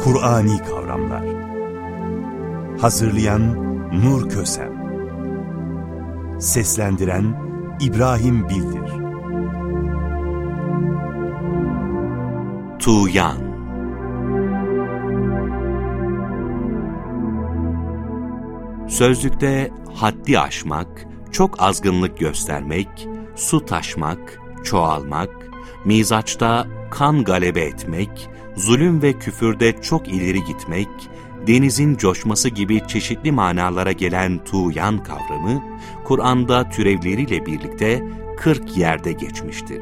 Kur'ani kavramlar. Hazırlayan Nur Kösem. Seslendiren İbrahim Bildir. Tuğyan. Sözlükte haddi aşmak, çok azgınlık göstermek, su taşmak, çoğalmak, mizaçta kan galebe etmek, zulüm ve küfürde çok ileri gitmek, denizin coşması gibi çeşitli manalara gelen tuğyan kavramı, Kur'an'da türevleriyle birlikte 40 yerde geçmiştir.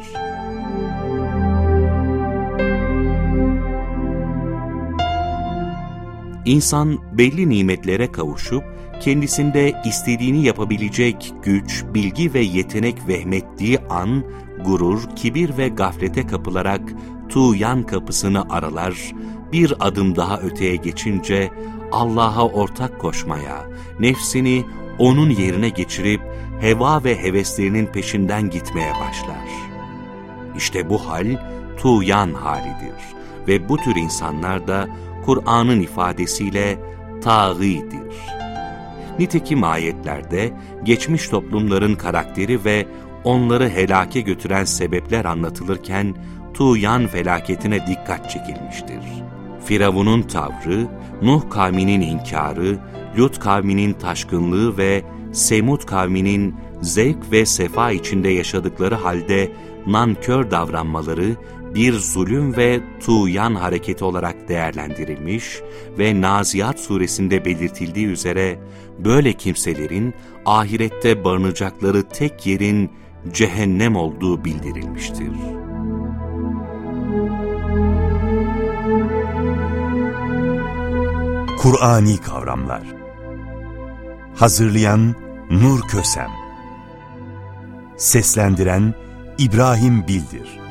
İnsan belli nimetlere kavuşup, kendisinde istediğini yapabilecek güç, bilgi ve yetenek vehmettiği an, gurur, kibir ve gaflete kapılarak tuğyan kapısını aralar, bir adım daha öteye geçince Allah'a ortak koşmaya, nefsini onun yerine geçirip heva ve heveslerinin peşinden gitmeye başlar. İşte bu hal tuğyan halidir ve bu tür insanlar da Kur'an'ın ifadesiyle tağidir. Nitekim ayetlerde geçmiş toplumların karakteri ve onları helake götüren sebepler anlatılırken tuğyan felaketine dikkat çekilmiştir. Firavun'un tavrı, Nuh kavminin inkarı, Lut kavminin taşkınlığı ve Semud kavminin zevk ve sefa içinde yaşadıkları halde nankör davranmaları bir zulüm ve tuğyan hareketi olarak değerlendirilmiş ve Naziat suresinde belirtildiği üzere böyle kimselerin ahirette barınacakları tek yerin cehennem olduğu bildirilmiştir. Kur'ani kavramlar. Hazırlayan Nur Kösem. Seslendiren İbrahim Bildir.